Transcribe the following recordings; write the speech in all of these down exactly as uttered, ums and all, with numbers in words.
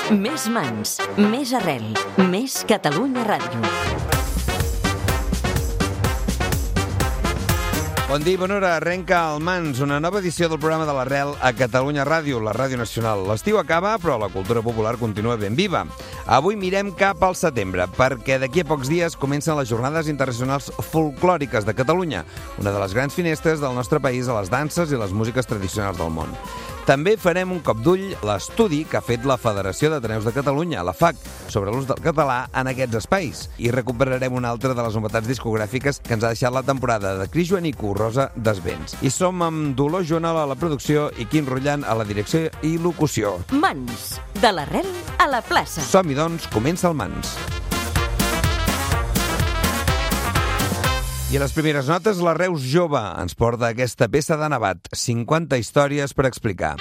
Més mans, més arrel, més Catalunya Ràdio. Bon dia i bona hora. Arrenca el Mans, una nova edició del programa de l'Arrel a Catalunya Ràdio, la ràdio nacional. L'estiu acaba, però la cultura popular continua ben viva. Avui mirem cap al setembre, perquè d'aquí a pocs dies comencen les Jornades Internacionals Folclòriques de Catalunya, una de les grans finestres del nostre país a les danses i les músiques tradicionals del món. També farem un cop d'ull a l'estudi que ha fet la Federació d'Ateneus de Catalunya, la F A C, sobre l'ús del català en aquests espais. I recuperarem una altra de les novetats discogràfiques que ens ha deixat la temporada de Cris Joanico, Rosa Desvents. I som amb Dolors Jonal a la producció i Quim Rullant a la direcció i locució. Mans, de l'arrel a la plaça. Som-hi, doncs, comença el Mans. I a les primeres notes, la Reus Jove ens porta aquesta peça de Nevat, cinquanta històries per explicar.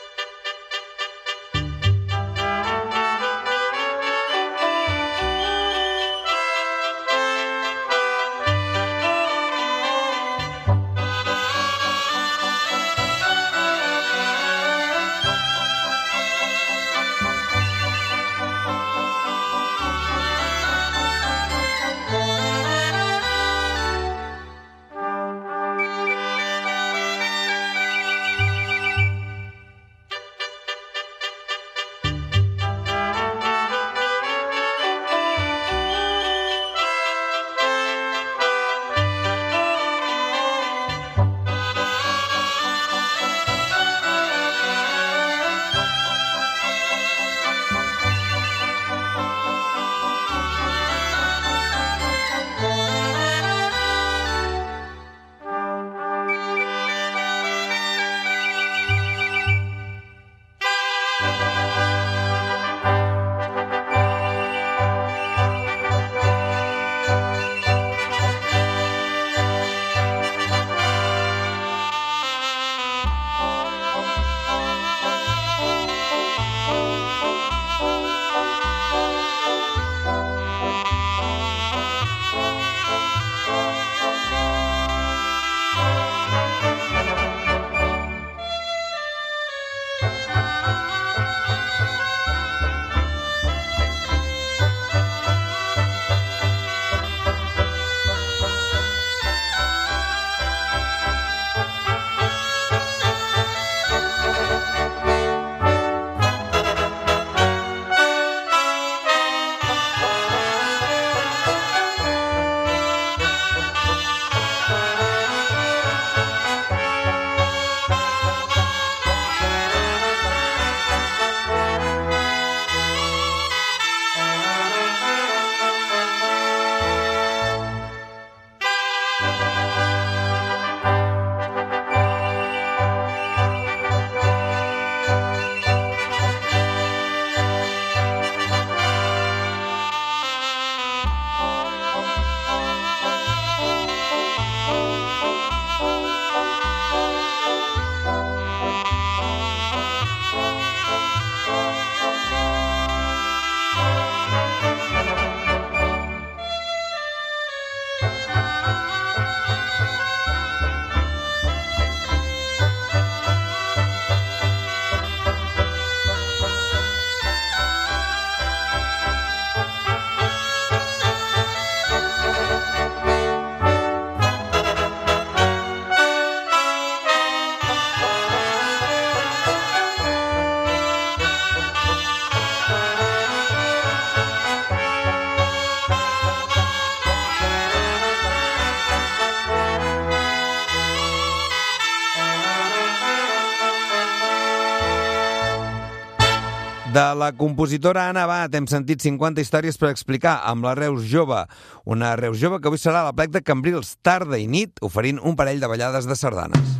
De la compositora Anna Abad hem sentit cinquanta històries per explicar amb la Reus Jove. Una Reus Jove que avui serà a la plec de Cambrils, tarda i nit, oferint un parell de ballades de sardanes.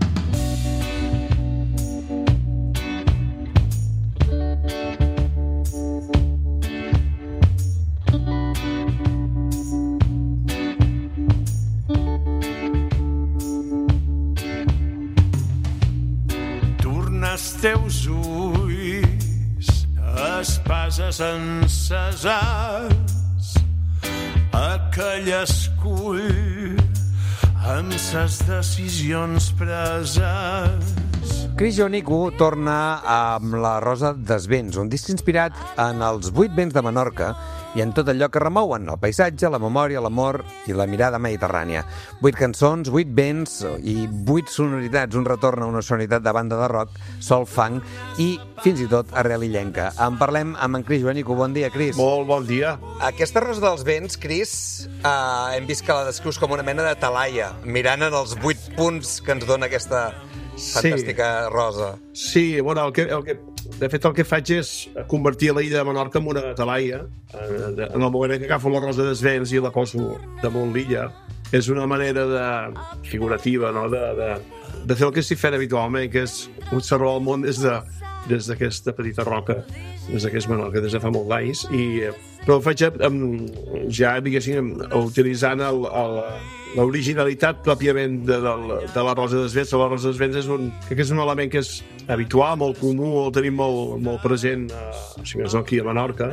Torna els teus ulls espases encesats aquell escull amb ses decisions preses Cris Joanico torna amb La rosa dels vents, un disc inspirat en els vuit vents de Menorca i en tot allò que remouen, el paisatge, la memòria, l'amor i la mirada mediterrània. Vuit cançons, vuit vents i vuit sonoritats, un retorn a una sonoritat de banda de rock, sol funk i fins i tot arrel illenca. En parlem amb en Cris Joanico. Bon dia, Cris. Molt bon dia. Aquesta rosa dels vents, Cris, eh, hem vist que la descrius com una mena de talaia, mirant en els vuit punts que ens dona aquesta fantàstica sí. rosa. Sí, bueno, el que, el que, de fet el que faig és convertir la illa de Menorca en una talaia. En el moment que agafo la rosa dels vents i la poso damunt l'illa, és una manera de, figurativa, no? de, de, de fer el que estic fent habitualment, que és observar el món des de des d'aquesta petita roca, des d'aquest Menorca, des de fa molt d'anys, i però ho faig um, ja, diguéssim, utilitzant el, el, l'originalitat pròpiament de, de, de la rosa dels vents. La rosa dels vents és un, que és un element que és habitual, molt comú, el tenim molt, molt present, eh, si més no aquí a Menorca,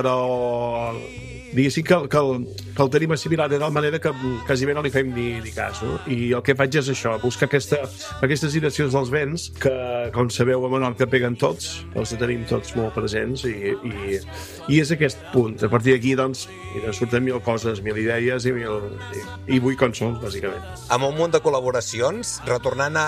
però diguéssim que, que, el, que el tenim assimilat de tal manera que quasi bé no li fem ni, ni cas, no? I el que faig és això, buscar aquesta, aquestes direccions dels vents que, com sabeu, a Menorca peguen tots, els tenim tots molt presents, i, i, i és aquest punt. A partir d'aquí, doncs, mira, surten mil coses, mil idees i, mil, i, i vuit cançons, bàsicament. Amb un munt de col·laboracions, retornant a,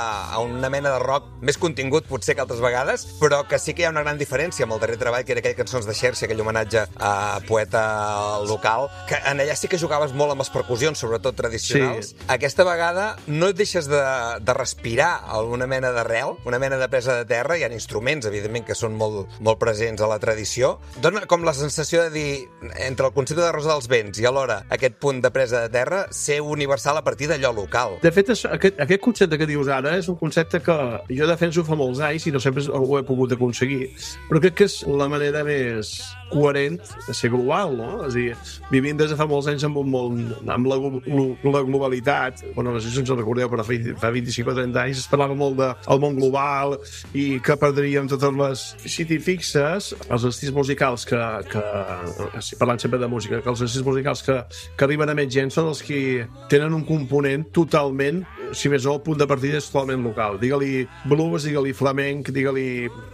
a una mena de rock més contingut, potser que altres vegades, però que sí que hi ha una gran diferència amb el darrer treball, que era aquell Cançons de Xerxi, aquell homenatge a poeta local, que en allà sí que jugaves molt amb les percussions, sobretot tradicionals. Sí. Aquesta vegada no et deixes de, de respirar alguna mena d'arrel, una mena de presa de terra. Hi ha instruments, evidentment, que són molt, molt presents a la tradició. Dona com la sensació de dir, entre el concepte de rosa dels vents i alhora aquest punt de presa de terra, ser universal a partir d'allò local. De fet, aquest, aquest concepte que dius ara és un concepte que jo defenso fa molts anys i no sempre ho he pogut aconseguir, però crec que és la manera més coherent de ser global, no? És a dir, vivint des de fa molts anys amb, un molt, amb la, la globalitat, bueno, no sé si ens ho recordeu, però fa vint-i-cinc o trenta anys es parlava molt del món global i que perdríem totes les... Si t'hi fixes, els estils musicals que, que parlant sempre de música, que els estils musicals que, que arriben a més gent són els que tenen un component totalment, si més no, el punt de partida és totalment local. Digue-li blues, digue-li flamenc, digue-li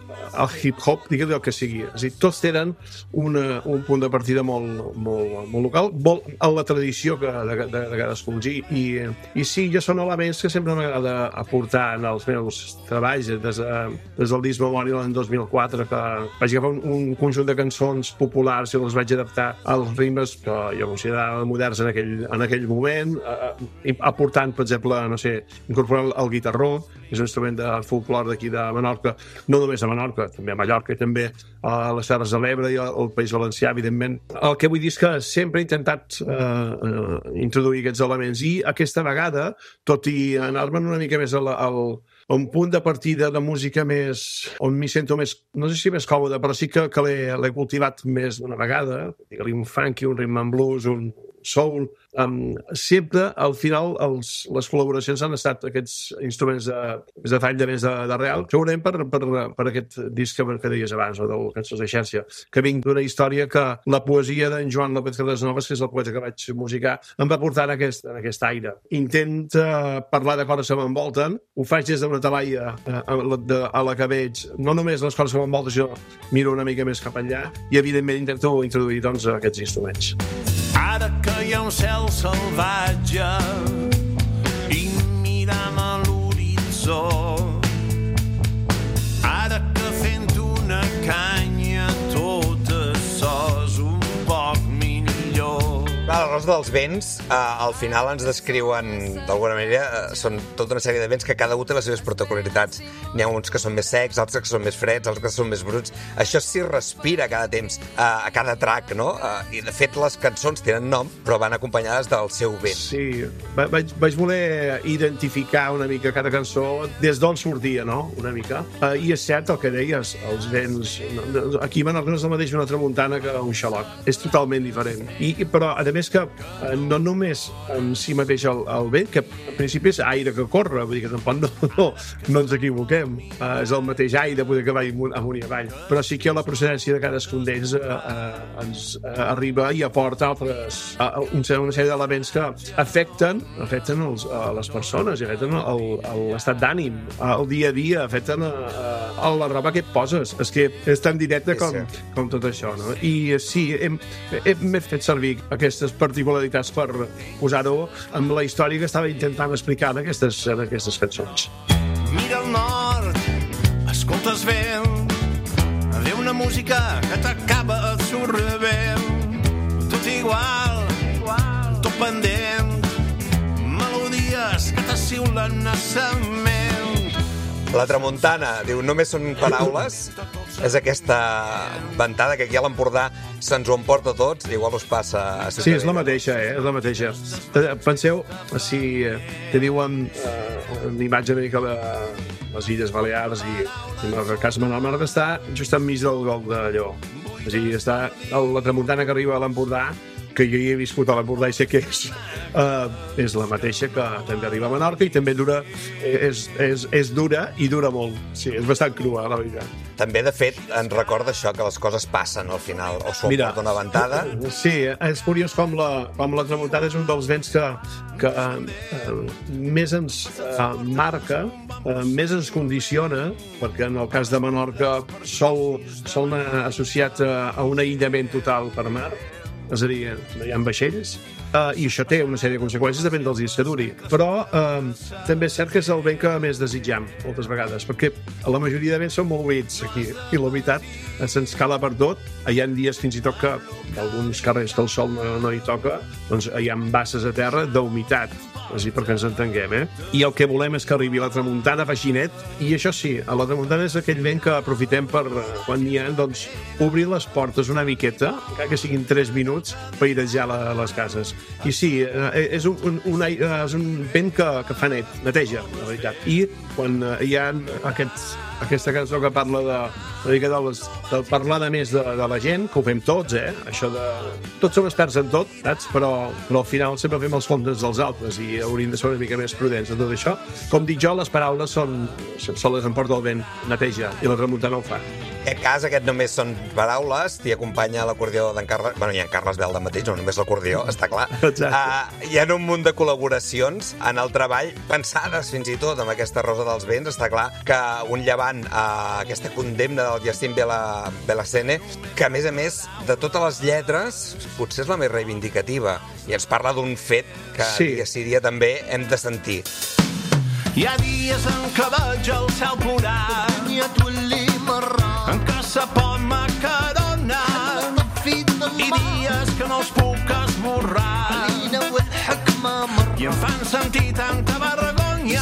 el hip-hop, digue-li el que sigui. És a dir, tots tenen una, un punt de partida molt, molt, molt local, molt a la tradició que, de, de, de cadascun. I, i, I sí, jo són elements que sempre m'agrada aportar en els meus treballs, des, de, des del disc Memorial en dos mil quatre, que vaig agafar un, un conjunt de cançons populars i les vaig adaptar als ritmes que jo considerava moderns en aquell, en aquell moment, eh, aportant, per exemple, no sé, incorporant el guitarró, que és un instrument de folclore d'aquí de Menorca, no només a Menorca, també a Mallorca i també a les Terres de l'Ebre i al País Valencià, evidentment. El que vull dir és que sempre he intentat eh, eh, introduir aquests elements i aquesta vegada, tot i anar-me'n una mica més al, al, a un punt de partida de música més, on m'hi sento més, no sé si més còmode, però sí que, que l'he cultivat més d'una vegada, digue-li un funky, un rhythm and blues, un soul, um, sempre al final els, les col·laboracions han estat aquests instruments de, més de tall de més d'arrel, segurament per, per, per aquest disc que, que deies abans, o del Cançons de Xerxi, que vinc d'una història que la poesia d'en Joan López Casanovas, que és el poeta que vaig musicar, em va portar en aquest, en aquest aire. Intenta parlar de coses que m'envolten, ho faig des d'una talaia a, a, a la que veig no només les coses que m'envolten, sinó miro una mica més cap enllà i evidentment intento introduir doncs, aquests instruments. Ara que hi ha un cel salvatge i mirant a l'horitzó, ara que fent una canya tot açò és un poc millor. Clar, la rosa dels vents, eh, al final ens descriuen, d'alguna manera, eh, són tota una sèrie de vents que cada un té les seves particularitats. N'hi ha uns que són més secs, altres que són més freds, altres que són més bruts. Això s'hi respira cada temps, eh, a cada track, no? Eh, I, de fet, les cançons tenen nom, però van acompanyades del seu vent. Sí, vaig, vaig voler identificar una mica cada cançó des d'on sortia, no?, una mica. Eh, I és cert el que deies, els vents... Aquí a Menorca no és el mateix una tramuntana que un xaloc. És totalment diferent. I, però, a més que eh, no només en si mateix el, el vent, que en principi és aire que corre, vull dir que tampoc no, no, no ens equivoquem, eh, és el mateix aire poder que va amunt i avall, però sí que la procedència de cadascun d'ells eh, eh, ens eh, arriba i aporta altres, eh, una sèrie d'elements que afecten, afecten els, eh, les persones, afecten l'estat d'ànim, el dia a dia, afecten a la roba que et poses. És que és tan directe com, com tot això, no? I sí, hem, hem fet servir aquestes particularitats per posar-ho amb la història que estava intentant explicar en aquestes, en aquestes cançons. Mira al nord, escoltes vent, ve una música que t'acaba absorbent, tot igual, tot pendent, melodies que t'assiulen naixement. La tramuntana, diu, només són paraules, és aquesta ventada que aquí a l'Empordà se'ns ho emporta tots, igual us passa a Ciutadella. Sí, és la mateixa, eh? És la mateixa. Penseu, si que diuen eh, una imatge una mica de les Illes Balears i, i el cas Manal Marc està just enmig del gol de Lleó. És a dir, està la tramuntana que arriba a l'Empordà, que jo hi he viscut a l'Empordà i sé que és, uh, és la mateixa que també arriba a Menorca i també dura, és, és, és dura i dura molt. Sí, és bastant crua, la veritat. També, de fet, ens recorda això, que les coses passen al final, o s'ho porta una ventada. Sí, és curiós com la, com la tramuntana és un dels vents que, que uh, més ens uh, marca, uh, més ens condiciona, perquè en el cas de Menorca sol, sol anar associat a, a un aïllament total per mar, és a dir, no hi ha vaixells, uh, i això té una sèrie de conseqüències, depèn dels dies que duri. Però uh, també és cert que és el vent que més desitjam, moltes vegades, perquè la majoria de vents són molt humits aquí, i la veritat se'ns cala per tot. Hi ha dies fins i tot que alguns carrers que el sol no, no hi toca, doncs hi ha basses a terra d'humitat, així perquè ens entenguem, eh? I el que volem és que arribi la tramuntana, faci net, i això sí, a la tramuntana és aquell vent que aprofitem per, quan n'hi ha, doncs, obrir les portes una miqueta, encara que siguin tres minuts, per airejar la, les cases. I sí, és un, un, un, és un vent que, que fa net, neteja, la veritat. I quan hi ha aquests, aquesta cançó que parla de, de, de, les, de parlar de més de, de la gent, que ho fem tots, eh? Això de... Tots som experts en tot, saps? Però, però al final sempre fem els comptes dels altres i hauríem de ser una mica més prudents en tot això. Com dic jo, les paraules són... se les emporta el vent, neteja, i la tramuntana ho fa. En aquest cas, aquest només són paraules, t'hi acompanya l'acordió d'en Carles... Bueno, hi ha en Carles Belda mateix, no només l'acordió, està clar. Uh, hi ha un munt de col·laboracions en el treball, pensades fins i tot amb aquesta Rosa dels Vents. Està clar que un llevant a uh, aquesta condemna del Jacint Bela, Belacene, que a més a més de totes les lletres potser és la més reivindicativa i ens parla d'un fet que sí, dia sí dia també hem de sentir. Hi ha dies en què veig el cel plorar, en què se pot macarona, i dies que no els puc esborrar, i em fan sentir tanta vergonya.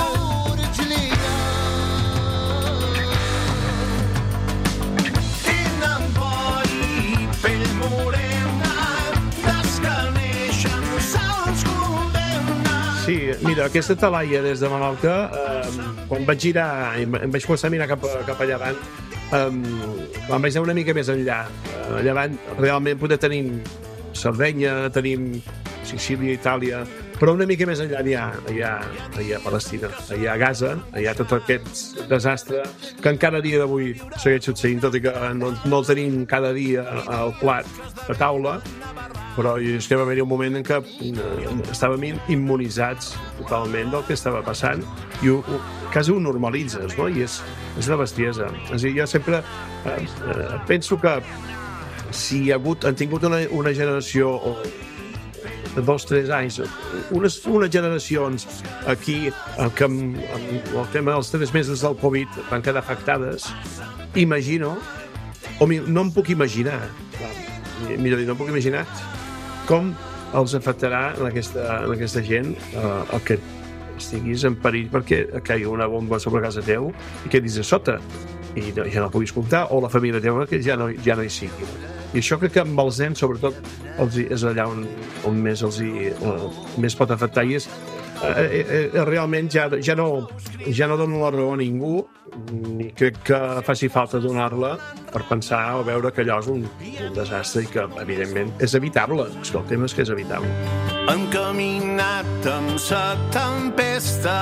Tenen por i pell morena, des que neixen se'ls condemna. Sí, mira, aquesta talaia des de Menorca, eh, quan vaig girar, em vaig començar a mirar cap, cap a llevant, um, quan vaig anar una mica més enllà, uh, llevant realment poder tenim Sardenya, tenim Sicília, Itàlia, però una mica més enllà hi ha, hi ha, hi ha Palestina, hi ha Gaza, hi ha tot aquest desastre que encara a dia d'avui segueix succeint, tot i que no, no el tenim cada dia al plat de taula, però és que va haver-hi un moment en què estàvem immunitzats totalment del que estava passant i ho, ho, quasi ho normalitzes, no? I és, és una bestiesa. És a dir, jo sempre eh, eh, penso que si hi ha hagut, han tingut una, una generació o de dos, tres anys, unes, unes generacions aquí que amb, amb el tema dels tres mesos del Covid van quedar afectades, imagino, o no em puc imaginar, millor dir, no em puc imaginar com els afectarà en aquesta, en aquesta gent eh, el que estiguis en perill perquè caigui una bomba sobre casa teu i quedis a sota i no, ja no puguis comptar, o la família teva que ja no, ja no hi sigui. I això crec que amb els nens, sobretot, els, és allà on, on més, els hi, uh, més pot afectar, i és eh, eh, realment ja, ja, no, ja no dono la raó a ningú, ni crec que faci falta donar-la per pensar o veure que allò és un, un desastre i que, evidentment, és evitable. És que el tema és que és evitable. Hem caminat amb sa tempesta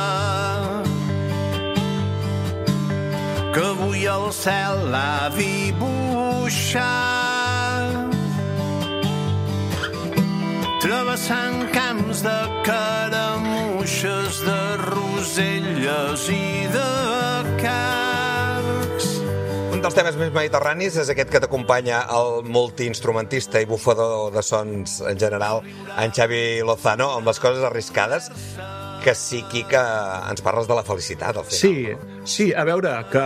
que avui el cel l'ha dibuixat, travessant camps de caramuixes, de roselles i de carcs. Un dels temes més mediterranis és aquest que t'acompanya el multiinstrumentista i bufador de sons en general, en Xavi Lozano, amb les coses arriscades, que sí, que ens parles de la felicitat, al final. Sí, sí, a veure, que,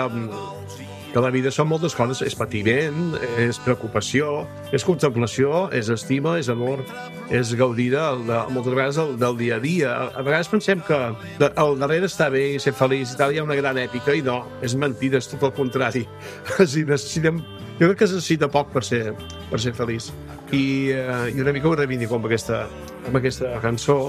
que la vida són moltes coses. És patiment, és preocupació, és contemplació, és estima, és amor, és gaudir de, de, moltes vegades del, del dia a dia. A vegades pensem que de, al darrere està bé i ser feliç i tal, hi ha una gran èpica, i no, és mentida, és tot el contrari. Si necessitem, jo crec que es necessita poc per ser, per ser feliç. I, eh, i una mica ho reivindico amb aquesta, amb aquesta cançó,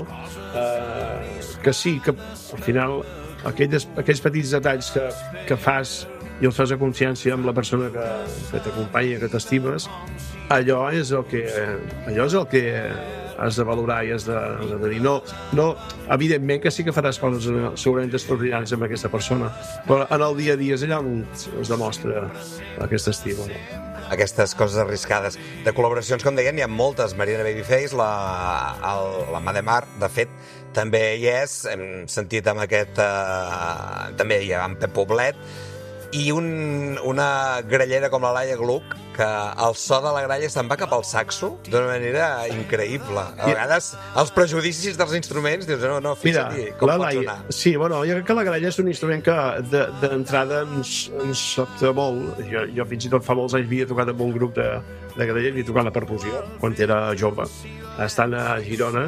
eh, que sí, que al final aquells, aquells petits detalls que, que fas i els fas a consciència amb la persona que, que t'acompanya, que t'estimes, allò és el que allò és el que has de valorar i has de, de dir. No, no, evidentment que sí que faràs coses segurament extraordinàries amb aquesta persona, però en el dia a dia és allà on es demostra aquesta estima. Aquestes coses arriscades. De col·laboracions, com deien, hi ha moltes. Marina Babyface, la, el, la Mà de Mar, de fet, també hi és. Hem sentit amb aquest... Eh, també hi ha en Pep Poblet. I un, una grallera com la Laia Gluck, que el so de la gralla se'n va cap al saxo d'una manera increïble. A vegades els prejudicis dels instruments dius, no, no, fixa't-hi com pot sonar. Sí, bueno, jo crec que la gralla és un instrument que d'entrada de, ens, ens sobta molt. Jo, jo fins i tot fa molts anys havia tocat amb un grup de, de gralla i havia tocat la percussió quan era jove, estant a Girona.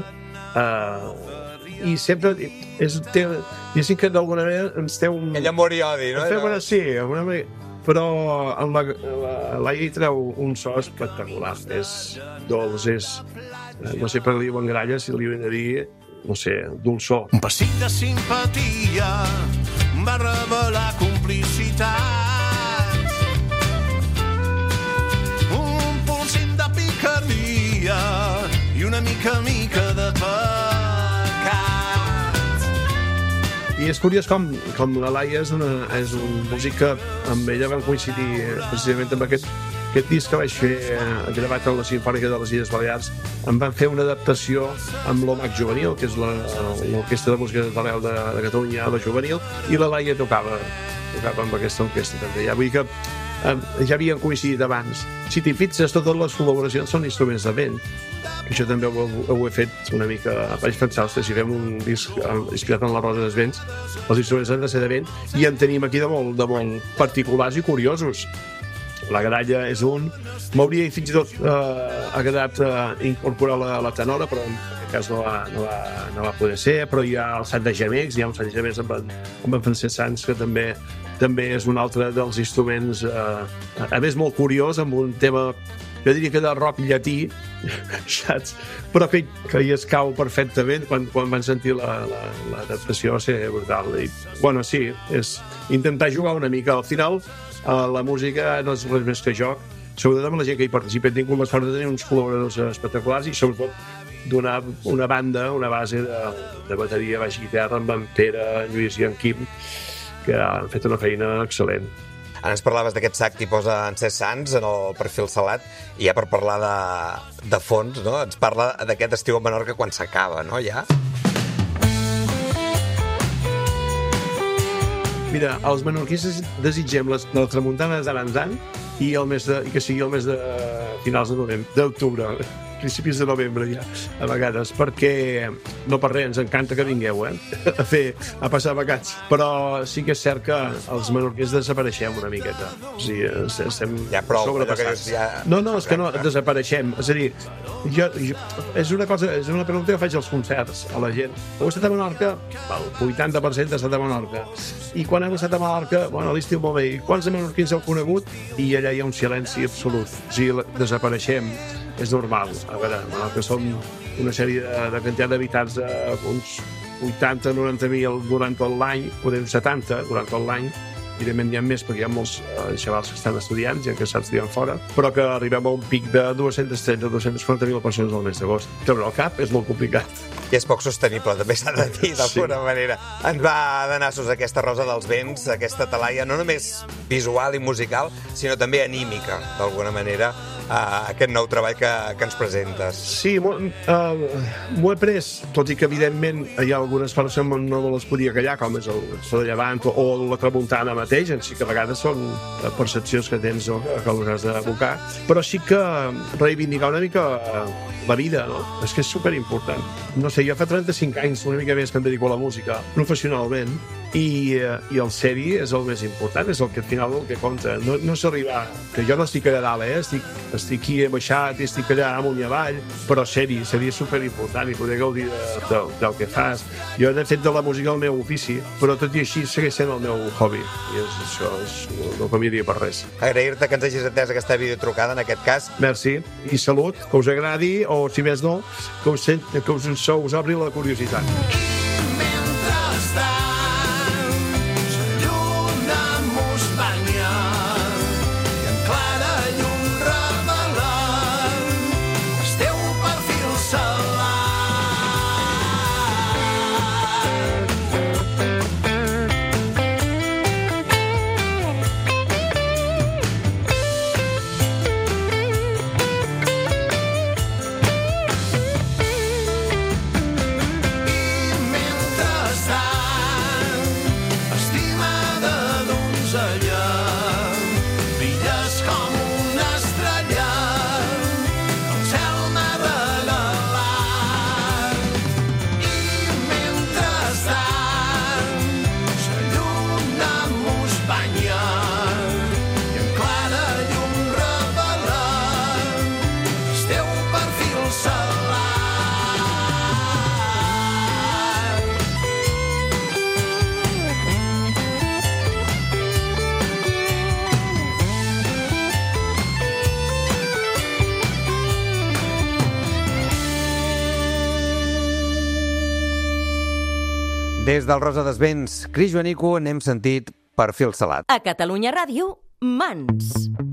Uh, i sempre és, té, diguéssim que d'alguna manera ens té un... Ell amor i odi, no? Té, bueno, sí, alguna manera, però amb la, la, la hi treu un so espectacular. És dolç, és... No sé per què li diuen gralla, si li van a dir, no sé, dolçor. Un pessic de simpatia va revelar complicitat, un polsim de picaria i una mica mica de pecat. I és curiós com, com la Laia és, una, és un músic que amb ella vam coincidir precisament amb aquest, aquest disc que vaig fer gravat a la Simfònica de les Illes Balears. Em van fer una adaptació amb l'O M A C Juvenil, que és l'Orquestra de Música d'Arrel de, de Catalunya, la juvenil, i la Laia tocava, tocava amb aquesta orquestra també. Ja vull dir que eh, ja havien coincidit abans. Si t'hi fixes, totes les col·laboracions són instruments de vent. Això també ho, ho he fet una mica. Vaig pensar, ostres, si fem un disc inspirat en la Rosa dels Vents, els instruments han de ser de vent, i en tenim aquí de molt, de molt particulars i curiosos. La gralla és un. M'hauria fins i tot eh, agradat eh, incorporar la, la tenora, però en aquest cas no va, no, va, no va poder ser. Però hi ha el Sant de Gemecs, hi ha un Sant de Gemecs amb en, amb en Francesc Sans, que també, també és un altre dels instruments, eh, a més molt curiós, amb un tema, jo diria que de rock llatí, saps? Però que, que hi escau perfectament. Quan, quan van sentir l'adaptació la, la, va ser brutal. I, bueno, sí, és intentar jugar una mica. Al final, eh, la música no és res més que joc. Sobretot amb la gent que hi participa. He tingut la sort de tenir uns col·laboradors espectaculars i sobretot donar una banda, una base de, de bateria, baix i guitarra amb en Pere, en Lluís i en Quim, que han fet una feina excel·lent. Ara ens parlaves d'aquest sac que hi posa en Cesc Sans en el perfil salat, i ja per parlar de, de fons, no? Ens parla d'aquest estiu a Menorca quan s'acaba, no? Ja? Mira, els menorquins desitgem les, la tramuntana de tant en tant i, el mes de, i que sigui el mes de finals de novembre, d'octubre, principis de novembre ja, a vegades, perquè no per res, ens encanta que vingueu, eh? a fer, a passar vacances. Però sí que és cert que els menorquins desapareixem una miqueta. O sigui, estem ja, prou, sobrepassats. Ja... No, no, és que no, desapareixem. És a dir, jo, jo, és una cosa, és una pregunta que faig als concerts a la gent. Heu estat a Menorca? El vuitanta per cent ha estat a Menorca. I quan heu estat a Menorca? Bueno, a l'estiu molt bé. I quants de menorquins heu conegut? I allà hi ha un silenci absolut. O sigui, desapareixem. És normal. A veure, que som una sèrie de, de quantitat d'habitants, de uns vuitanta a noranta mil durant tot l'any, podem setanta durant tot l'any, evidentment n'hi ha més perquè hi ha molts eh, xavals que estan estudiant, gent que estan estudiant fora, però que arribem a un pic de dos-cents trenta a dos-cents quaranta mil persones al mes d'agost. Treure el cap és molt complicat. I és poc sostenible, també s'ha de dir, d'alguna Sí. manera. Ens va de nassos aquesta Rosa dels Vents, aquesta talaia, no només visual i musical, sinó també anímica, d'alguna manera, a aquest nou treball que, que ens presentes. Sí, m'ho uh, m'ho he pres, tot i que evidentment hi ha algunes parts que no me les podia callar, com és el so de llevant o la tramuntana mateix, en sí que a vegades són percepcions que tens o que les has d'abocar, però sí que reivindicar una mica la vida, no? És que és superimportant. No sé, jo fa trenta-cinc anys, una mica més que em dedico a la música, professionalment, i, i el seri és el més important, és el que al final el que compta. No, no és arribar, que jo no estic allà dalt, eh? estic, estic aquí baixat i estic allà amunt i avall, però seri, seri és superimportant i poder gaudir de, de, del que fas. Jo he fet de la música el meu ofici, però tot i així segueix sent el meu hobby, i és, això és, no canviaria per res. Agrair-te que ens hagis atès aquesta videotrucada, en aquest cas. Merci, i salut, que us agradi, o si més no, que us, sent, que us, us obri la curiositat. Des del Rosa dels Vents, Cris Joanico, n'hem sentit Perfil Salat. A Catalunya Ràdio, Mans.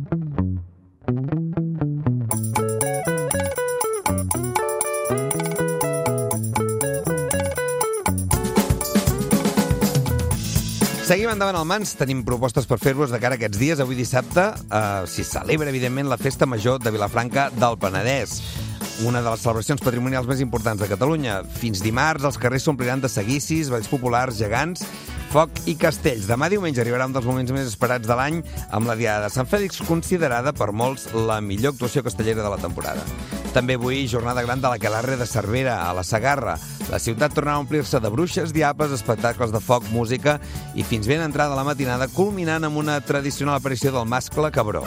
Seguim endavant al Mans, tenim propostes per fer-vos de cara a aquests dies. Avui dissabte eh, s'hi celebra, evidentment, la Festa Major de Vilafranca del Penedès, una de les celebracions patrimonials més importants de Catalunya. Fins dimarts els carrers s'ompliran de seguicis, balls populars, gegants, foc i castells. Demà diumenge arribarà un dels moments més esperats de l'any amb la Diada de Sant Fèlix, considerada per molts la millor actuació castellera de la temporada. També avui jornada gran de l'Aquelarre de Cervera, a la Segarra. La ciutat tornarà a omplir-se de bruixes, diables, espectacles de foc, música i fins ben entrada la matinada, culminant amb una tradicional aparició del mascle cabró.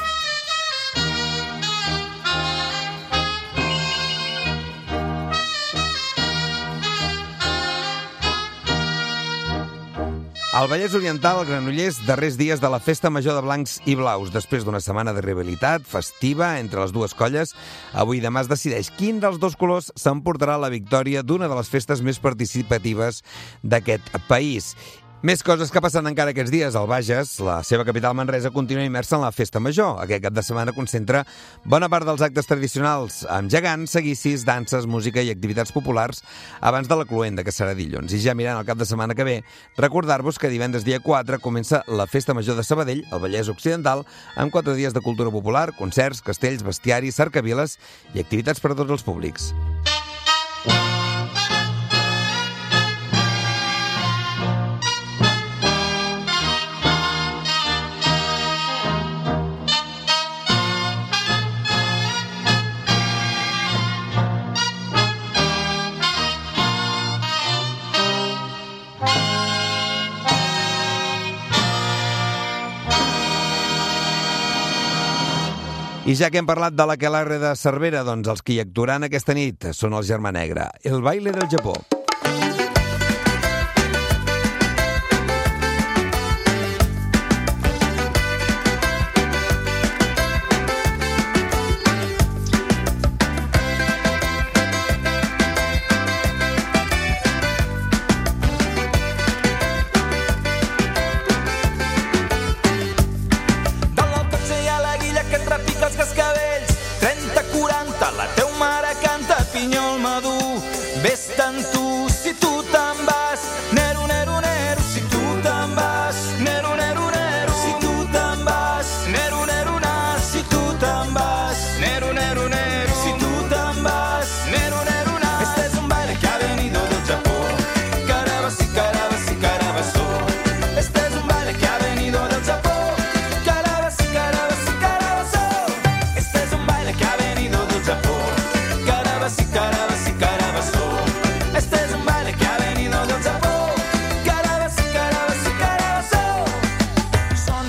Al Vallès Oriental, al Granollers, darrers dies de la Festa Major de Blancs i Blaus. Després d'una setmana de rivalitat festiva entre les dues colles, avui i demà es decideix quin dels dos colors s'emportarà la victòria d'una de les festes més participatives d'aquest país. Més coses que passen encara aquests dies. El Bages, la seva capital Manresa, continua immersa en la Festa Major. Aquest cap de setmana concentra bona part dels actes tradicionals, amb gegants, seguicis, danses, música i activitats populars abans de la cloenda, que serà dilluns. I ja mirant el cap de setmana que ve, recordar-vos que divendres dia quatre comença la Festa Major de Sabadell, al Vallès Occidental, amb quatre dies de cultura popular, concerts, castells, bestiaris, cercaviles i activitats per a tots els públics. I ja que hem parlat de l'Aquelarre de Cervera, doncs els que hi actuaran aquesta nit són el Germà Negre, el baile del Japó.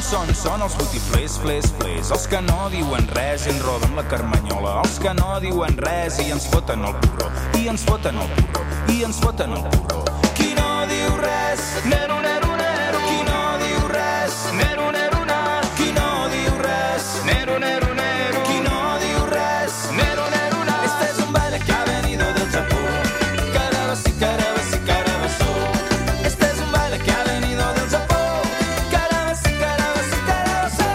són, són els botiflers, fles, fles, els que no diuen res i ens roben la carmanyola, els que no diuen res i ens foten el porró, i ens foten el porró, i ens foten el porró. Qui no diu res, nero, nero, nero, qui no diu res, nero, nero, nero, qui no diu res, nero, nero, nero, qui no diu res, nero, nero, nero. Este es un baile que ha venido del Japó, carabasí, carabasí, carabasó. Este es un baile que ha venido del Japó, carabasí, carabasí, carabasó.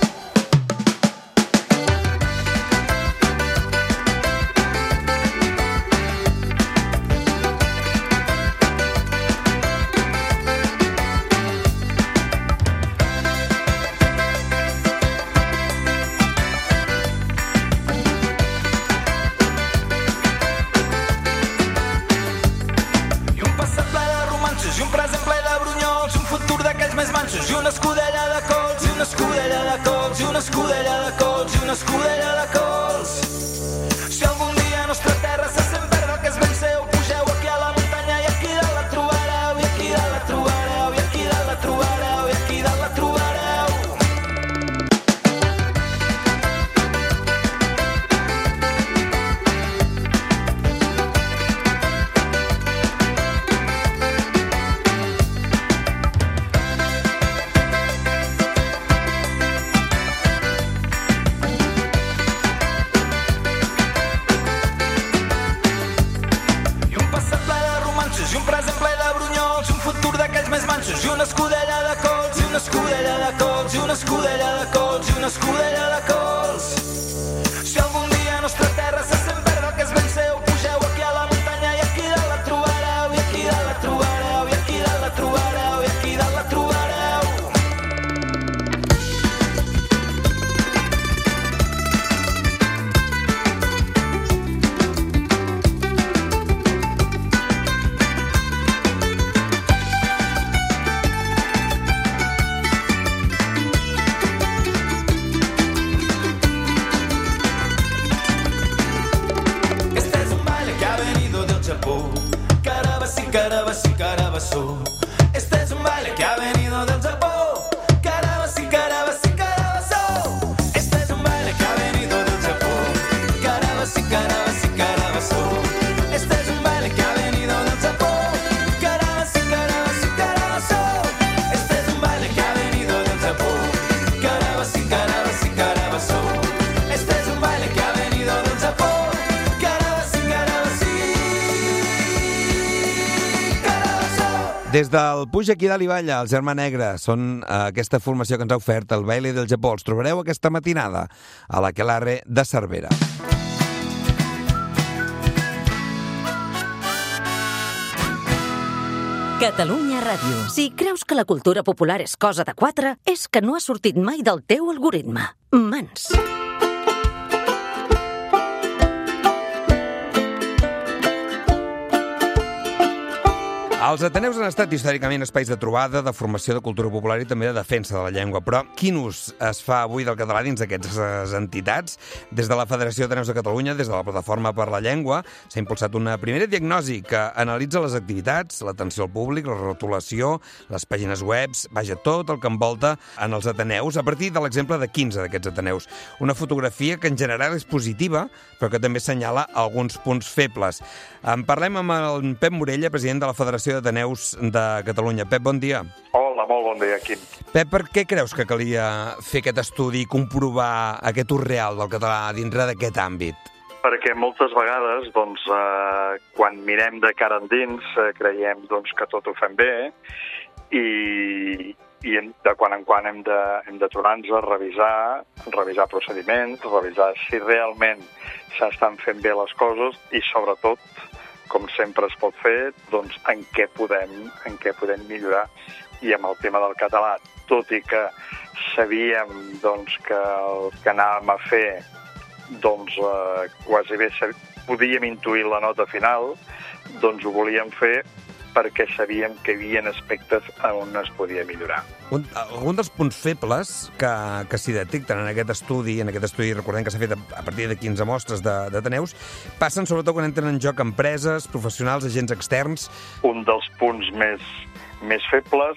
I un passat ple de romanços, i un present ple de brunyols, un futur d'aquells més mansos, i una escudella de cols, i una escudella de cols, i una escudella de cols, i una escudella de cols. Si algun dia nostra terra se sent verda, que és ben seu, pugeu aquí a la muntanya i aquí dalt la trobareu, i aquí dalt la trobareu, i aquí dalt la trobareu, i aquí dalt la trobareu. I un passat ple de romanços, i un present ple de brunyols, un futur d'aquells més mansos, i una escudella de cols, i una escudella de cols, i una escudella de cols, i una escudella de cols. Si algun dia nostra terra se sent verda, que és ben seu, pugeu aquí a la muntanya i aquí dalt la trobareu, i aquí dalt la trobareu, i aquí dalt la trobareu, i aquí dalt la trobareu. Este es un baile que ha venido del Japó, carabasí, carabasí, carabasó. Este es un baile que ha venido del Japó, carabasí, carabasí, carabasó. Este es un baile que ha venido del Japó, carabasí, carabasí, carabasó. Este es un baile que ha venido del Japó, carabasí, carabasí, carabasó. Este es un baile que ha venido del Japó, carabasí, carabasí, carabasó. Este es un baile que ha venido del Japó, carabasí, carabasí, carabasó. Des del Puja aquí dalt i balla, el Germà Negre, són eh, aquesta formació que ens ha ofert el Baile del Japó. Els trobareu aquesta matinada a l'Aquelarre de Cervera. Catalunya Ràdio. Si creus que la cultura popular és cosa de quatre, és que no ha sortit mai del teu algoritme. Mans. Els Ateneus han estat històricament espais de trobada, de formació de cultura popular i també de defensa de la llengua. Però quin ús es fa avui del català dins d'aquestes entitats? Des de la Federació d'Ateneus de Catalunya, des de la Plataforma per la Llengua, s'ha impulsat una primera diagnosi que analitza les activitats, l'atenció al públic, la rotulació, les pàgines webs, vaja, tot el que envolta en els Ateneus, a partir de l'exemple de quinze d'aquests Ateneus. Una fotografia que en general és positiva, però que també assenyala alguns punts febles. En parlem amb el Pep Morella, president de la Federació d'Ateneus de Catalunya. Pep, bon dia. Hola, molt bon dia, Quim. Pep, per què creus que calia fer aquest estudi i comprovar aquest ús real del català dintre d'aquest àmbit? Perquè moltes vegades, doncs, eh, quan mirem de cara endins, eh, creiem doncs, que tot ho fem bé i, i hem, de quan en quan hem de, hem d'aturar-nos, revisar, revisar procediments, revisar si realment s'estan fent bé les coses i, sobretot, com sempre es pot fer, doncs, en què podem, en què podem millorar. I amb el tema del català, tot i que sabíem doncs, que el que anàvem a fer doncs, eh, quasi bé podíem intuir la nota final, doncs ho volíem fer perquè sabíem que hi havia aspectes on es podia millorar. Un, algun dels punts febles que, que s'hi detecten en aquest estudi, en aquest estudi recordem que s'ha fet a, a partir de quinze mostres d'Ateneus, passen sobretot quan entren en joc empreses, professionals, agents externs. Un dels punts més, més febles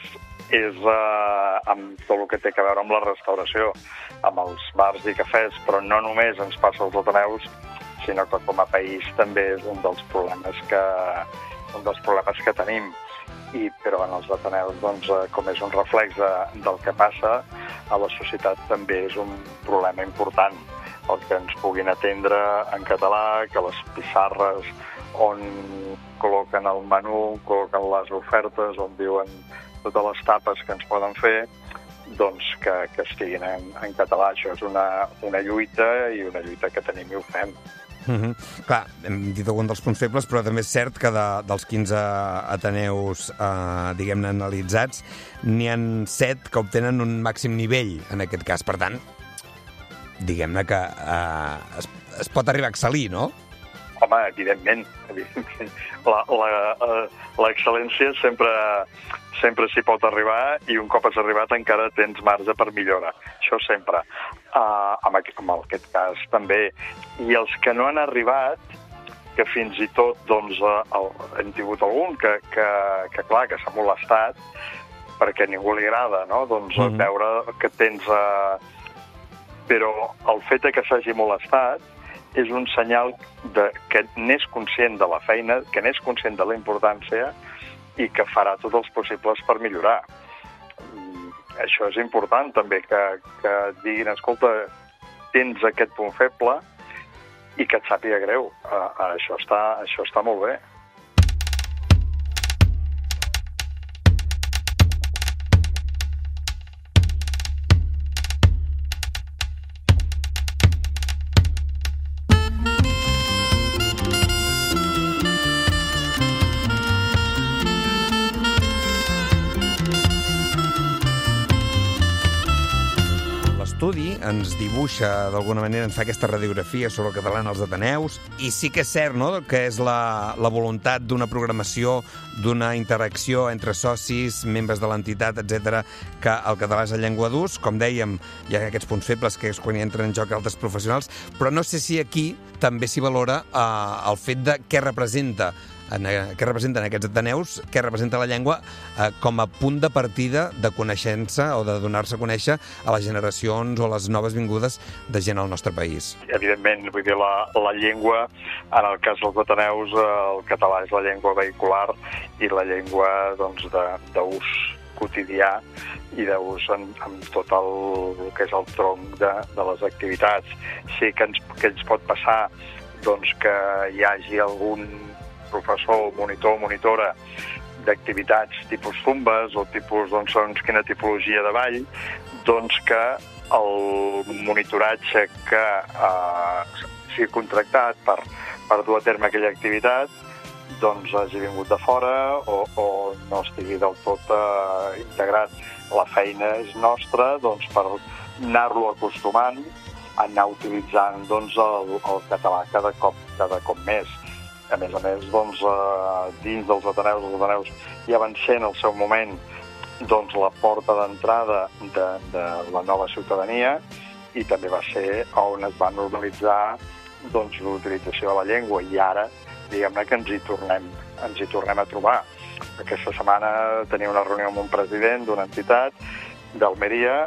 és eh, amb tot el que té a veure amb la restauració, amb els bars i cafès, però no només ens passa als Ateneus, sinó que com a país també és un dels problemes que, un dels problemes que tenim. I, però en els Ateneus, doncs, com és un reflex de, del que passa a la societat, també és un problema important. El que ens puguin atendre en català, que les pissarres on col·loquen el menú, col·loquen les ofertes, on diuen totes les tapes que ens poden fer, doncs que, que estiguin en, en català. Això és una, una lluita i una lluita que tenim i ho fem. Mm-hmm. Clar, hem dit algun dels punts febles, però també és cert que de, dels quinze Ateneus, eh, diguem-ne, analitzats, n'hi ha set que obtenen un màxim nivell, en aquest cas. Per tant, diguem-ne que eh, es, es pot arribar a excel·lir, no? Home, evidentment. evidentment. La, la, uh, l'excel·lència sempre, sempre s'hi pot arribar i un cop has arribat encara tens marge per millora. Això sempre. Uh, en, aquest, en aquest cas també. I els que no han arribat, que fins i tot doncs, uh, el, hem tingut algun que, que, que clar, que s'ha molestat perquè a ningú li agrada, no? Doncs mm-hmm. veure que tens... Uh, però el fet que s'hagi molestat és un senyal de, que n'és conscient de la feina, que n'és conscient de la importància i que farà tots els possibles per millorar. Això és important també, que, que et diguin, escolta, tens aquest punt feble i que et sàpiga greu. Uh, això, està, això està molt bé. L'estudi ens dibuixa, d'alguna manera, ens fa aquesta radiografia sobre el català en els Ateneus, i sí que és cert, no?, que és la, la voluntat d'una programació, d'una interacció entre socis, membres de l'entitat, etcètera, que el català és la llengua d'ús. Com dèiem, hi ha aquests punts febles, que és quan hi entren en joc altres professionals, però no sé si aquí també s'hi valora eh, el fet de què representa en, què representen aquests Ateneus, què representa la llengua eh, com a punt de partida de coneixença o de donar-se a conèixer a les generacions o a les noves vingudes de gent al nostre país. Evidentment, vull dir, la, la llengua, en el cas dels Ateneus, el català és la llengua vehicular i la llengua doncs, de, d'ús quotidià i d'ús en, en tot el, el que és el tronc de, de les activitats. Sí que ens, que ens pot passar doncs, que hi hagi algun professor, monitor, monitora d'activitats tipus zumbes o tipus, doncs, segons quina tipologia de ball, doncs que el monitoratge que eh, sigui contractat per, per dur a terme aquella activitat doncs hagi vingut de fora o, o no estigui del tot eh, integrat. La feina és nostra doncs, per anar-lo acostumant a anar utilitzant doncs, el, el català cada cop, cada cop més. A més a més, doncs, eh, dins dels Ateneus, els Ateneus ja van ser en el seu moment doncs, la porta d'entrada de, de la nova ciutadania i també va ser on es va normalitzar doncs, l'utilització de la llengua i ara, diguem-ne que ens hi tornem, ens hi tornem a trobar. Aquesta setmana tenia una reunió amb un president d'una entitat d'Almeria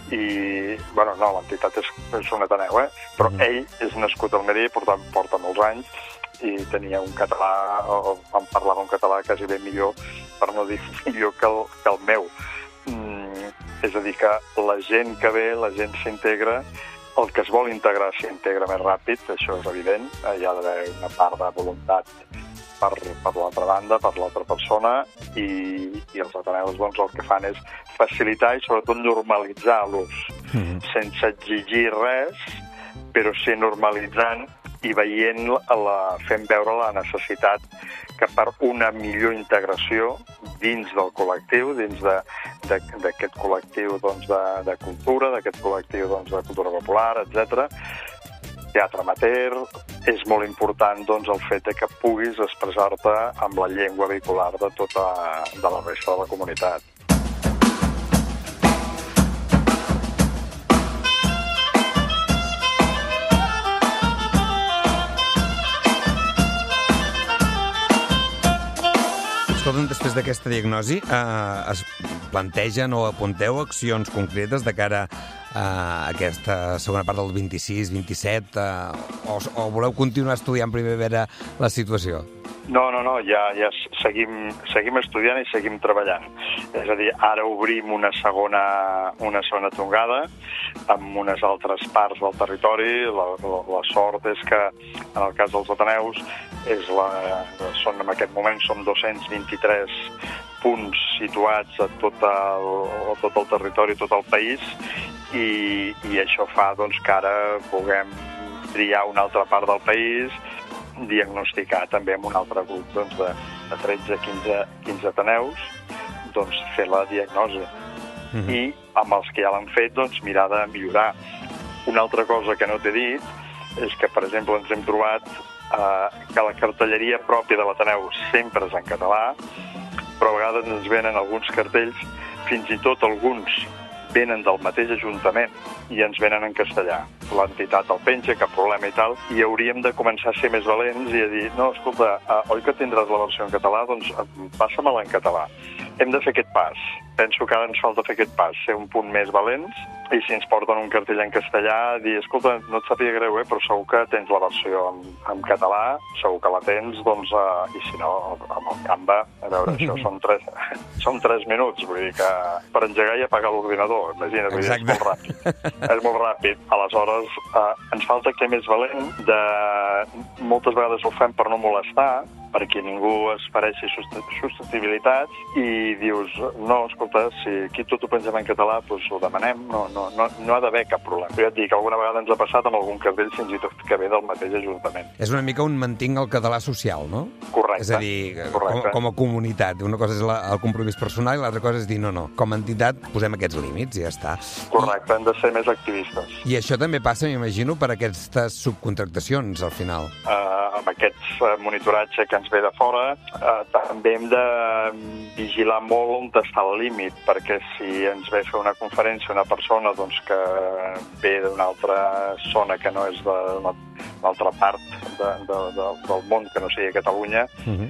i, bueno, no, l'entitat és, és un Ateneu, eh? Però mm. ell és nascut a Almeria i porta, porta molts anys i tenia un català, o em parlava un català quasi ben millor, per no dir millor que el, que el meu. Mm, és a dir, que la gent que ve, la gent s'integra, el que es vol integrar s'integra més ràpid, això és evident, hi ha d'haver una part de voluntat per, per l'altra banda, per l'altra persona, i, i els Ateneus doncs, el que fan és facilitar i sobretot normalitzar l'ús, mm. sense exigir res, però sí normalitzant i veient, la, fent veure la necessitat que per una millor integració dins del col·lectiu, dins de, de, d'aquest col·lectiu doncs, de, de cultura, d'aquest col·lectiu doncs, de cultura popular, etcètera, teatre amateur, és molt important doncs, el fet que puguis expressar-te amb la llengua vehicular de tota de la resta de la comunitat. Escolta'm, després d'aquesta diagnosi, eh, es plantegen o apunteu accions concretes de cara a aquesta segona part del vint-i-sis vint-i-set, eh, o, o voleu continuar estudiant primer a veure la situació? No, no, no, ja, ja seguim, seguim estudiant i seguim treballant. És a dir, ara obrim una segona, una segona tongada amb unes altres parts del territori. La, la, la sort és que, en el cas dels Ateneus, és la, són, en aquest moment som dos-cents vint-i-tres punts situats a tot el, a tot el territori, a tot el país, i, i això fa doncs, que ara puguem triar una altra part del país, diagnosticar també amb un altre grup doncs, de, de tretze a quinze Ateneus, doncs, fer la diagnosi. Mm-hmm. I amb els que ja l'han fet, doncs, mirar de millorar. Una altra cosa que no t'he dit és que, per exemple, ens hem trobat eh, que la cartelleria pròpia de l'Ateneu sempre és en català, però a vegades ens venen alguns cartells, fins i tot alguns venen del mateix ajuntament i ens venen en castellà. L'entitat el penja, cap problema i tal, i hauríem de començar a ser més valents i a dir, no, escolta, uh, oi que tindràs la versió en català? Doncs uh, passa-me-la en català. Hem de fer aquest pas. Penso que ara ens falta fer aquest pas, ser un punt més valents, i si ens porten un cartell en castellà, dir, escolta, no et sàpiga greu, eh, però segur que tens la versió en, en català, segur que la tens, doncs, uh, i si no, amb el Canva, a veure, això són tres, són tres minuts, vull dir que per engegar i apagar l'ordinador, imagina't, vull dir, és molt ràpid. És molt ràpid. Aleshores, uh, ens falta ser més valent, de... moltes vegades ho fem per no molestar, perquè ningú es pareixi susceptibilitats, i dius, no, escolta, si aquí tot ho pensem en català, doncs ho demanem, no, no, no, no ha d'haver cap problema. Jo et dic, alguna vegada ens ha passat amb algun cartell fins i tot que ve del mateix ajuntament. És una mica un mantinc el català social, no? Correcte. És a dir, com, com a comunitat. Una cosa és la, el compromís personal i l'altra cosa és dir, no, no, com a entitat posem aquests límits i ja està. Correcte, I... hem de ser més activistes. I això també passa, m'imagino, per aquestes subcontractacions, al final. Uh, amb aquests uh, monitoratge que ens ve de fora, uh, també hem de vigilar molt on està el límit, perquè si ens ve a fer una conferència una persona doncs, que ve d'una altra zona que no és de l'altra part de, de, de, del món, que no sigui Catalunya, uh-huh.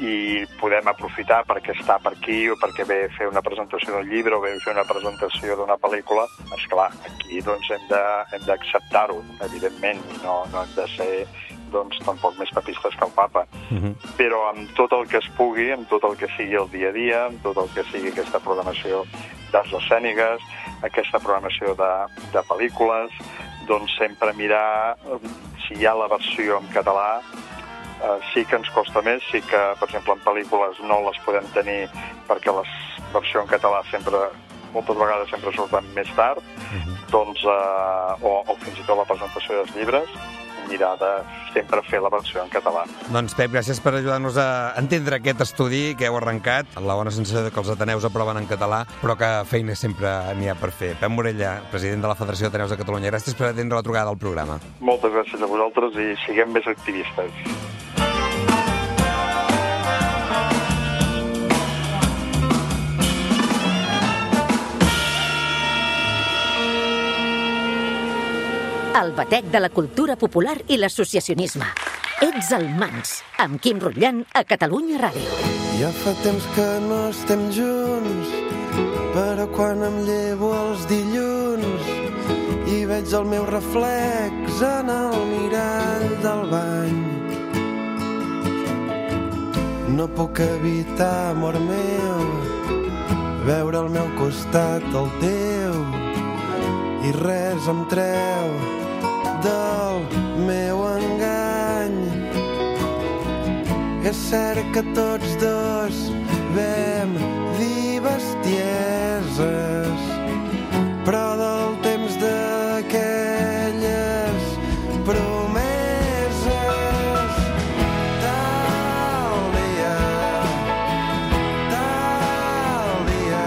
i podem aprofitar perquè està per aquí o perquè ve a fer una presentació d'un llibre o ve a fer una presentació d'una pel·lícula, esclar, aquí doncs, hem de, hem d'acceptar-ho, evidentment, i no, no hem de ser doncs, tampoc més papistes que el papa. Uh-huh. Però amb tot el que es pugui, amb tot el que sigui el dia a dia, amb tot el que sigui aquesta programació d'arts escèniques, aquesta programació de, de pel·lícules, doncs sempre mirar si hi ha la versió en català. Uh, sí que ens costa més, sí que, per exemple, en pel·lícules no les podem tenir perquè la versió en català sempre, moltes vegades sempre surten més tard, uh-huh. doncs, uh, o, o fins i tot la presentació dels llibres, mirar de sempre fer la versió en català. Doncs, Pep, gràcies per ajudar-nos a entendre aquest estudi que heu arrencat, la bona sensació que els Ateneus aproven en català, però que feina sempre n'hi ha per fer. Pep Morella, president de la Federació d'Ateneus de Catalunya, gràcies per atendre la trucada del programa. Moltes gràcies a vosaltres i siguem més activistes. El batec de la cultura popular i l'associacionisme. Ets el Mans, amb Quim Rutllant a Catalunya Ràdio. Ja fa temps que no estem junts, però quan em llevo els dilluns i veig el meu reflex en el mirall del bany, no puc evitar, amor meu, veure al meu costat el teu, i res em treu del meu engany. És cert que tots dos vam dir bestieses, però del temps d'aquelles promeses, tal dia, tal dia,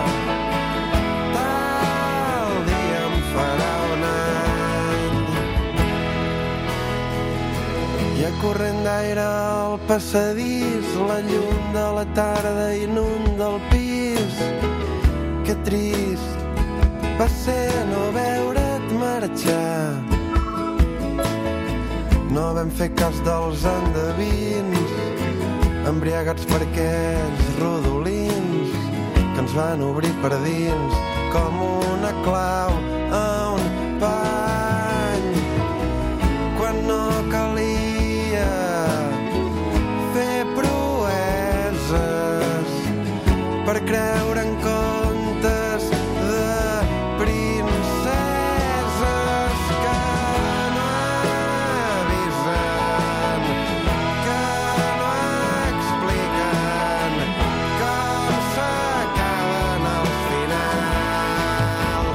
tal dia em farà un any. Hi ha corrent d'aire al passadís, la llum de la tarda inunda el pis. Que trist va ser no veure't marxar. No vam fer cas dels endevins, embriagats per aquells rodolins que ens ens van obrir per dins com una clau a un pany. Quan no calia fer proeses per creure en contes de princeses que no avisen, que no expliquen com s'acaben els finals.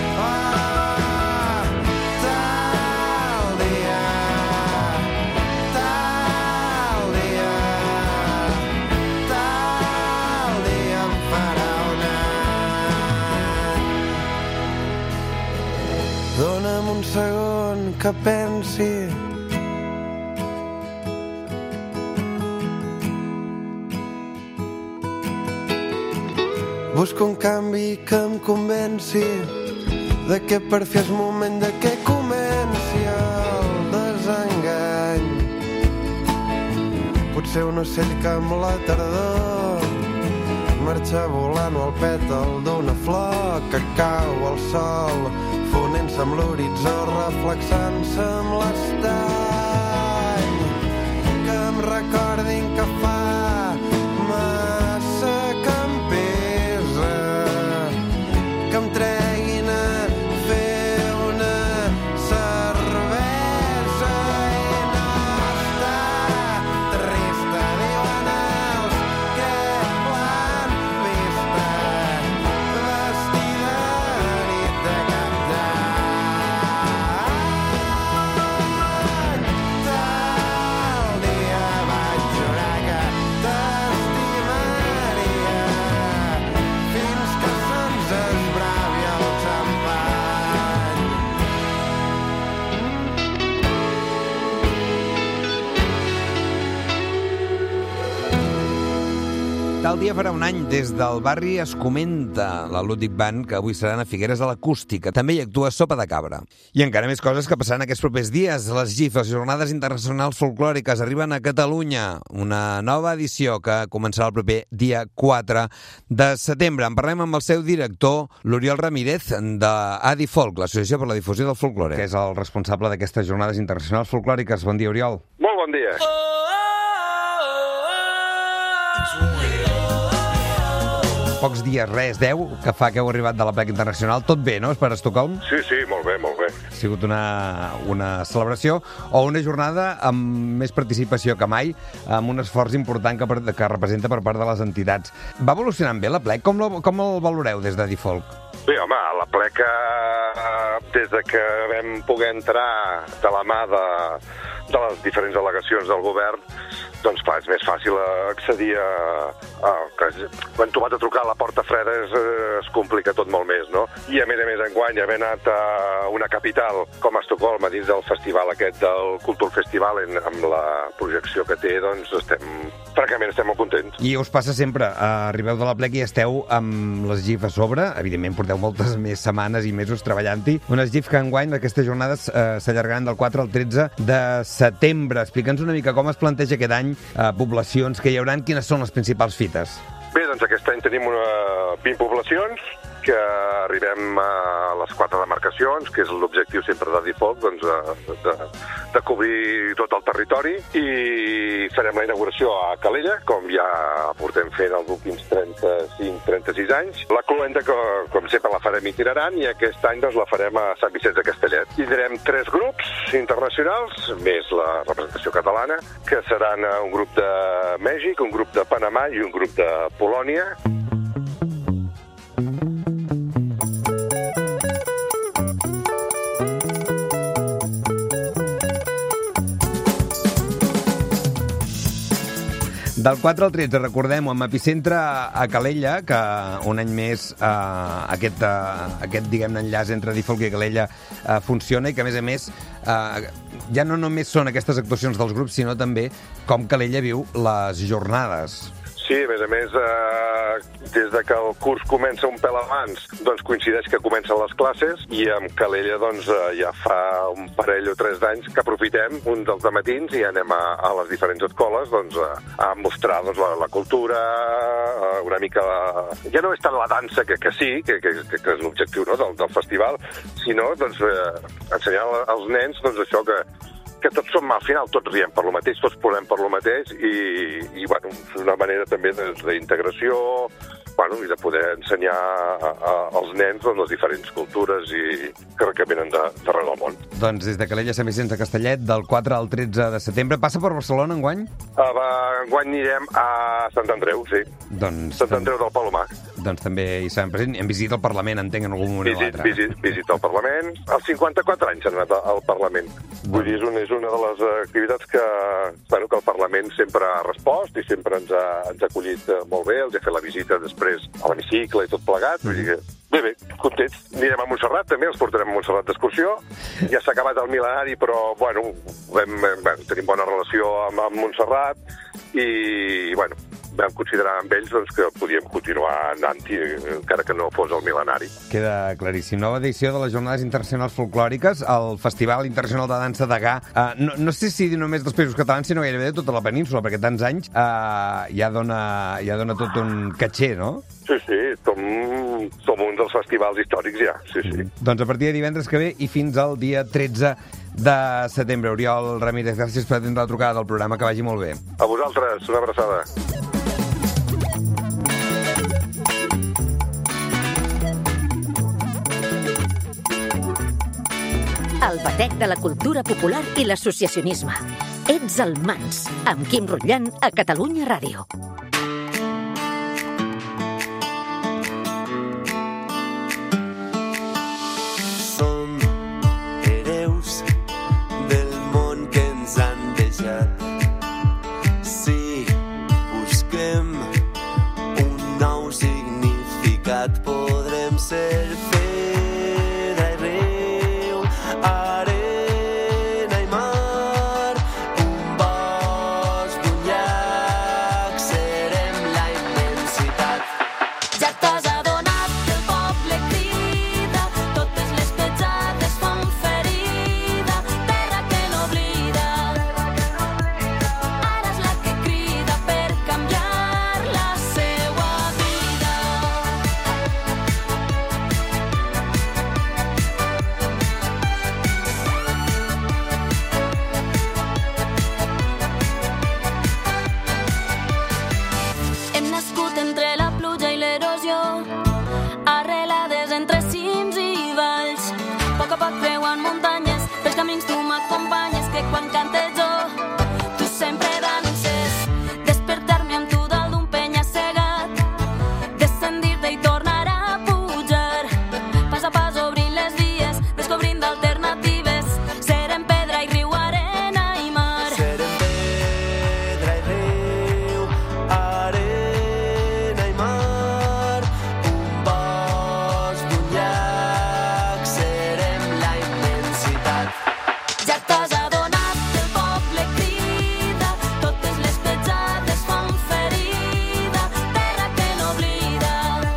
Oh, tal dia, tal dia, tal dia em farà un any. Dóna'm un segon que pensi. Busco un canvi que em convenci de que per fi és moment de que comenci el desengany. Potser un ocell que amb la tardor marxa volant o el pètal d'una flor que cau al sol, fonent-se amb l'horitzó, reflexant-se amb l'estany. Que em recordin que fa massa que em pesa, que em treguin a fer una cervesa i no estar trista, diuen els que l'han vista vestida a nit de cap d'any. Tal dia vaig jurar que t'estimaria fins que se'ns esbravi el xampany. Tal dia farà un any, des del barri es comenta la Ludwig Band, que avui seran a Figueres a l'Acústica. També hi actua Sopa de Cabra. I encara més coses que passaran aquests propers dies. Les G I F, les Jornades Internacionals Folclòriques, arriben a Catalunya. Una nova edició que començarà el proper dia quatre de setembre. En parlem amb el seu director, l'Oriol Ramírez, d'Adi Folk, l'Associació per la Difusió del Folklore, que és el responsable d'aquestes Jornades Internacionals Folclòriques. Bon dia, Oriol. Molt bon dia. Pocs dies, res, deu, que fa que heu arribat de la Plec Internacional. Tot bé, no? És per Estocolm? Sí, sí, molt bé, molt bé. Ha sigut una, una celebració o una jornada amb més participació que mai, amb un esforç important que, per, que representa per part de les entitats. Va evolucionant bé la Plec? Com, lo, com el valoreu des de Difolk? Bé, home, la pleca, des de que vam poder entrar de la mà de, de les diferents delegacions del govern, doncs clar, és més fàcil accedir a... a que, quan tu vas a trucar a la Porta Freda es, es complica tot molt més, no? I a més a més enguany, haver anat a una capital com Estocolm, a dins del festival aquest del Kulturfestival, amb la projecció que té, doncs estem, francament estem molt contents. I us passa sempre, arribeu de la Plec i esteu amb les G I F a sobre, evidentment porteu moltes més setmanes i mesos treballant-hi, unes G I F que enguany aquestes jornades eh, s'allargaran del quatre al tretze de setembre. Explica'ns una mica com es planteja aquest any, eh, poblacions que hi hauran, quines són les principals fites? Bé, doncs aquest any tenim una vint poblacions, que arribem a les quatre demarcacions, que és l'objectiu sempre de Difolk, doncs de, de, de cobrir tot el territori, i farem la inauguració a Calella, com ja portem fent els últims trenta-cinc trenta sis anys. La cluenda, que com sempre la farem itinerant, i aquest any doncs la farem a Sant Vicenç de Castellet. Tindrem tres grups internacionals, més la representació catalana, que seran un grup de Mèxic, un grup de Panamà i un grup de Polònia. Del quatre al tretze, recordem-ho, amb Epicentre a Calella, que un any més eh, aquest, eh, aquest diguem-ne, enllaç entre Difolk i Calella eh, funciona, i que, a més a més, eh, ja no només són aquestes actuacions dels grups, sinó també com Calella viu les jornades. Sí, sí, a més a més, eh, des de que el curs comença un pèl abans, doncs coincideix que comencen les classes i amb Calella doncs, eh, ja fa un parell o tres d'anys que aprofitem un dels dematins i anem a, a les diferents escoles doncs, a, a mostrar doncs, la, la cultura, eh, una mica... Ja no és tant la dansa, que, que sí, que, que, que és l'objectiu, no?, del, del festival, sinó doncs, eh, ensenyar als nens doncs, això que que tots som, al final tots riem per lo mateix, tots posem per lo mateix i, i bueno, és una manera també d'integració, bueno, i de poder ensenyar a, a, als nens doncs, les diferents cultures i que, que venen d'arreu del món. Doncs des de Calella, Sant Vicenç de Castellet, del quatre al tretze de setembre. Passa per Barcelona enguany? Uh, enguany anirem a Sant Andreu, sí. Doncs, Sant Andreu del Palomar. Doncs també hi seran present. Hem visitat el Parlament, entenc, en algun moment visit, o l'altre. Visit, visita al Parlament. Als cinquanta-quatre anys han anat al Parlament. Vull dir, és una, és una de les activitats que, bueno, que el Parlament sempre ha respost i sempre ens ha, ens ha acollit molt bé. Els ha fet la visita després a l'hemicicle i tot plegat. Vull dir que, bé, bé, contents. Anirem a Montserrat, també, els portarem a Montserrat d'excursió. Ja s'ha acabat el mil·lenari, però, bueno, hem, bueno, tenim bona relació amb, amb Montserrat i, bueno, vam considerar amb ells doncs, que podíem continuar anant-hi, encara que no fos el mil·lenari. Queda claríssim. Nova edició de les Jornades Internacionals Folclòriques, el Festival Internacional de Dansa de Gà. Uh, no, no sé si només dels Països Catalans, sinó gairebé de tota la península, perquè tants anys uh, ja, dona, ja dona tot un caché, no? Sí, sí, som, som un dels festivals històrics ja, sí, sí. Mm. Doncs a partir de divendres que ve i fins al dia tretze de setembre. Oriol Ramírez, gràcies per atendre la trucada del programa, que vagi molt bé. A vosaltres, una abraçada. El batec de la cultura popular i l'associacionisme. Ets el Mans, amb Quim Rutllan a Catalunya Ràdio. Som hereus del món que ens han deixat. Si busquem un nou significat, podrem ser pedra i riu, arena i mar, un bosc d'un llac, serem la immensitat. Ja t'has adonat que el poble crida, totes les petjades fan ferida, terra que no oblida. Ara és la que crida per canviar la seua vida. Hem nascut entre la pluja i l'erosió, arrelades entre cims i valls. A poc a poc creuant muntanyes, pels camins tu m'acompanyes, que quan cantes jo, tu sempre danses. Despertar-me amb tu dalt d'un penya-segat, descendir-te i tornar a pujar. Pas a pas obrint les vies, descobrint alternatives, serem pedra i riu, arena i mar. Serem pedra i riu, arena i mar, un bosc d'un llac, serem la immensitat. Ja t'has adonat que el poble crida, totes les petjades fan ferida, terra que no oblida.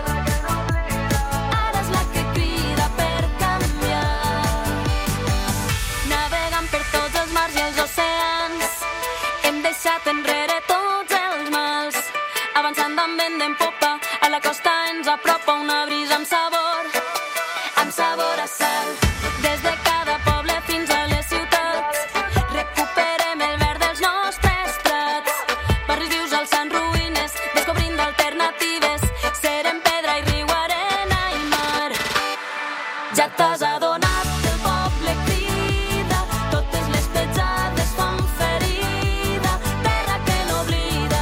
Ara és la que crida per canviar. Navegant per tots els mars i els oceans, hem deixat enrere tots els mals. Avançant amb vent en popa, a la costa ens apropa una brisa amb sabor, amb sabor a sal. Des de cada poble fins a les ciutats, recuperem el verd dels nostres prats. Barris vius alçant ruïnes, descobrint alternatives, serem pedra i riu, arena i mar. Ja t'has adonat que el poble crida, totes les petjades fan ferida, terra que no oblida.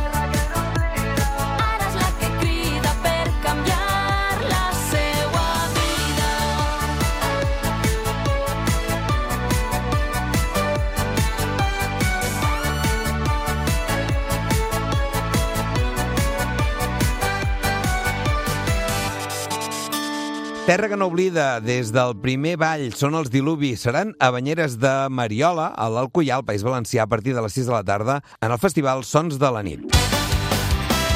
Ara és la que crida per canviar la seua vida. Terra que no oblida, des del primer ball són els Diluvi, seran a Banyeres de Mariola, a l'Alcoià, al País Valencià, a partir de les sis de la tarda, en el festival Sons de la Nit.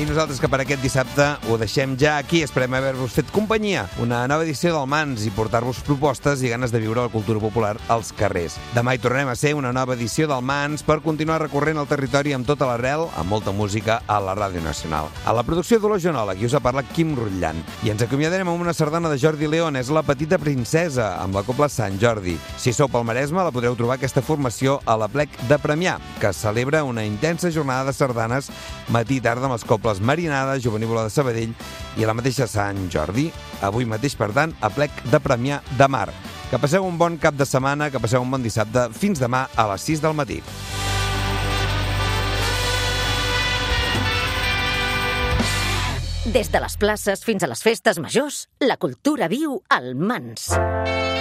I nosaltres que per aquest dissabte ho deixem ja aquí. Esperem haver-vos fet companyia. Una nova edició del Mans i portar-vos propostes i ganes de viure la cultura popular als carrers. Demà hi tornem a ser una nova edició del Mans per continuar recorrent el territori amb tota l'arrel, amb molta música a la Ràdio Nacional. A la producció d'Olor Joanola, qui us ha parlat Quim Rutllan. I ens acomiadarem amb una sardana de Jordi León, és La petita princesa, amb la Cobla Sant Jordi. Si sou pel Maresme, la podreu trobar aquesta formació a la Plec de Premià, que celebra una intensa jornada de sardanes matí i tarda amb els cobles Marinada, Jovenívola de Sabadell i la mateixa Sant Jordi. Avui mateix, per tant, a Plec de Premià de Mar. Que passeu un bon cap de setmana, que passeu un bon dissabte. Fins demà a les sis del matí. Des de les places fins a les festes majors, la cultura viu al Mans.